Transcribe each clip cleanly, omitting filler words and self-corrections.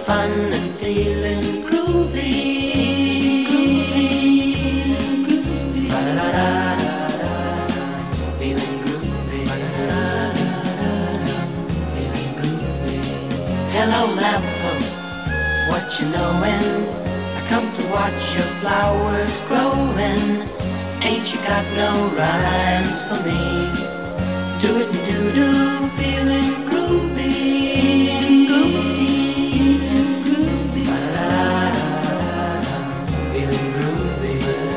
fun and feeling groovy. Feeling groovy. Feeling groovy. Hello lamppost, what you knowin'? I come to watch your flowers growin'. Ain't you got no rhymes for me? Do it and do, feeling groovy. Feeling groovy. Feeling groovy.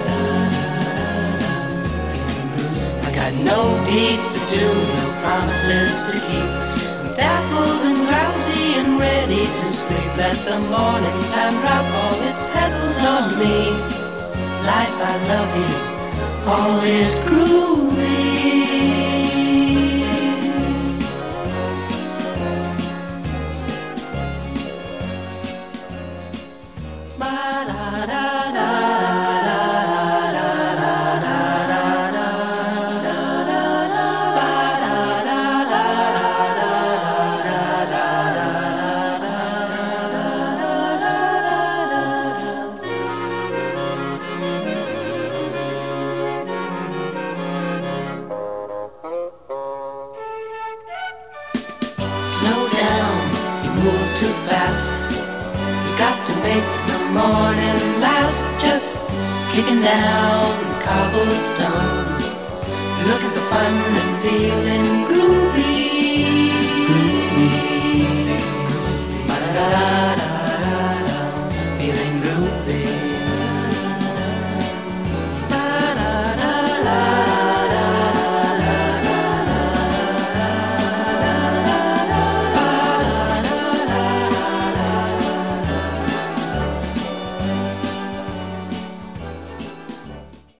I got no deeds to do, no promises to keep. I'm dappled and drowsy and ready to sleep. Let the morning time drop all its petals on me. Life, I love you, all is groovy. Too fast, you got to make the morning last. Just kicking down cobblestones, looking for fun and feeling groovy.